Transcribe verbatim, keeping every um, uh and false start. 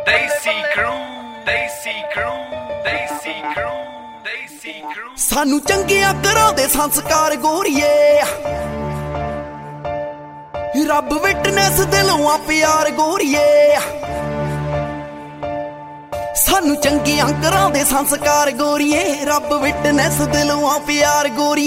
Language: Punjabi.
ਦੇਸੀ ਕਰੂ ਦੇਸੀ ਕਰੂ ਦੇਸੀ ਕਰੂ ਦੇਸੀ ਕਰੂ ਸਾਨੂੰ ਚੰਗੀਆਂ ਕਰਾਉਂਦੇ ਸੰਸਕਾਰ ਗੋਰੀਏ ਰੱਬ ਵਿਟਨੈਸ ਦਿਲੋਂ ਆ ਪਿਆਰ ਗੋਰੀਏ ਸਾਨੂੰ ਚੰਗੀਆਂ ਕਰਾਉਂਦੇ ਸੰਸਕਾਰ ਗੋਰੀਏ ਰੱਬ ਵਿਟਨੈਸ ਦਿਲੋਂ ਆ ਪਿਆਰ ਗੋਰੀਏ